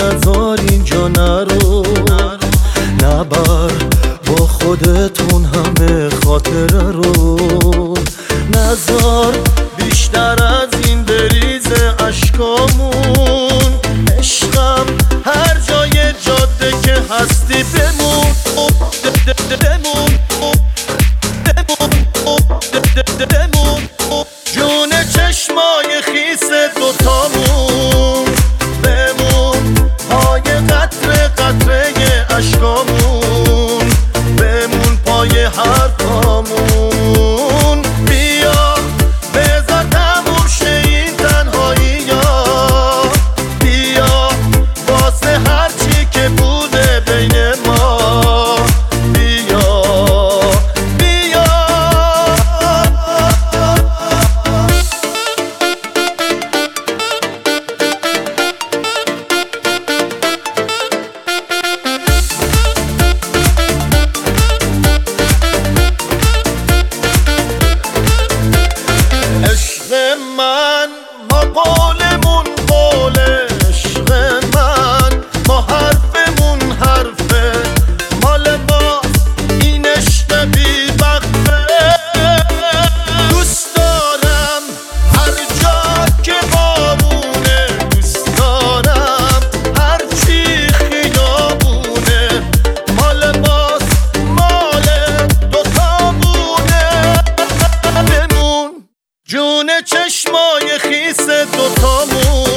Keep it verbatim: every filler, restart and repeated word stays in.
نزار اینجا نرو، نبر با خودتون همه خاطره رو، نزار بیشتر از این بریزه اشکامون. عشقم هر جای جاده که هستی بمون بمون بمون جون چشمای خیس دوتامون، بمون پای قطره قطره اشکامون، بمون پای حرفامون. بیا بذار تموم شه این تنهایی ها، بیا واسه هرچی که بوده بین ما، بیا بیا عشق من ما قولمون قوله، عشق من ما حرفمون حرفه، مال ماست این عشق بی وقفه. دوست دارم هر جا که بارونه، دوست دارم هر چی خیابونه، مال ماست مال دوتامونه. بمون جون چشمای خیس دوتامون.